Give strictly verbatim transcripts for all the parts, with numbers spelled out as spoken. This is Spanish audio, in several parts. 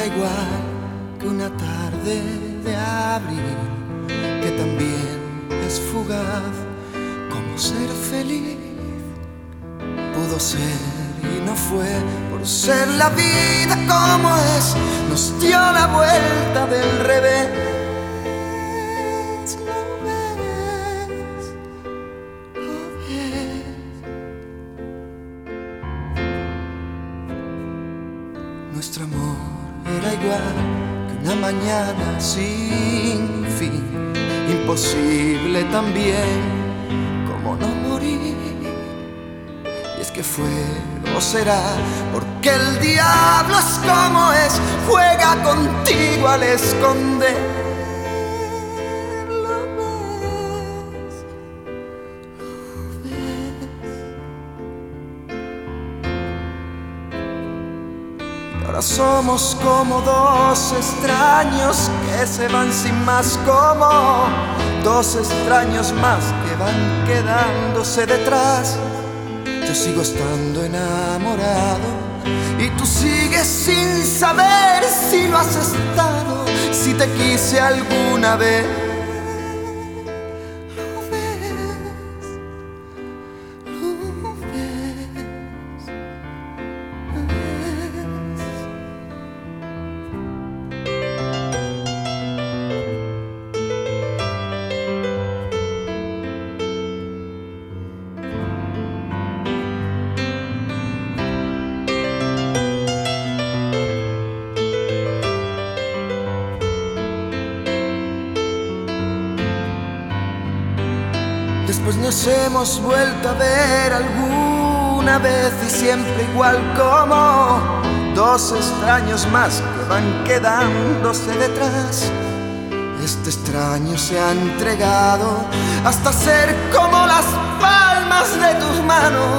igual que una tarde de abril, que también es fugaz, como ser feliz pudo ser y no fue, por ser la vida como es, nos dio la vuelta del revés. ¿Lo ves? ¿Lo ves? Nuestro amor era igual que una mañana sin fin, imposible también como no morir. Y es que fue o será porque el diablo es como es, juega contigo al esconder. ¿Lo ves? ¿Lo ves? Y ahora somos como dos extraños que se van sin más, como dos extraños más que van quedándose detrás. Yo sigo estando enamorado y tú sigues sin saber si lo has estado, si te quise alguna vez. ¿Lo ves? ¿Lo ves? Después nos hemos vuelto a ver alguna vez y siempre igual como dos extraños más que van quedándose detrás. Este extraño se ha entregado hasta ser como las palmas de tus manos,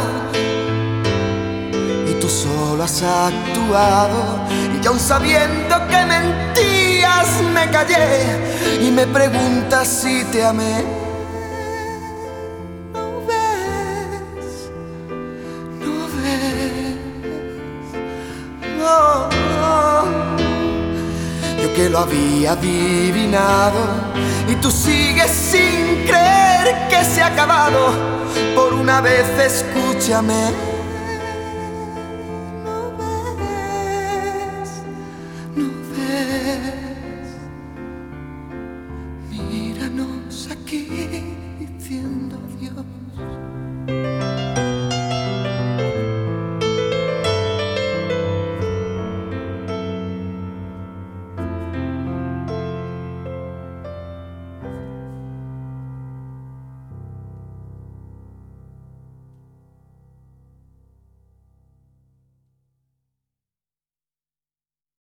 y tú solo has actuado, y aun sabiendo que mentías me callé y me preguntas si te amé. Oh, oh. Yo que lo había adivinado y tú sigues sin creer que se ha acabado. Por una vez escúchame. ¿No ves? ¿No ves? Míranos aquí.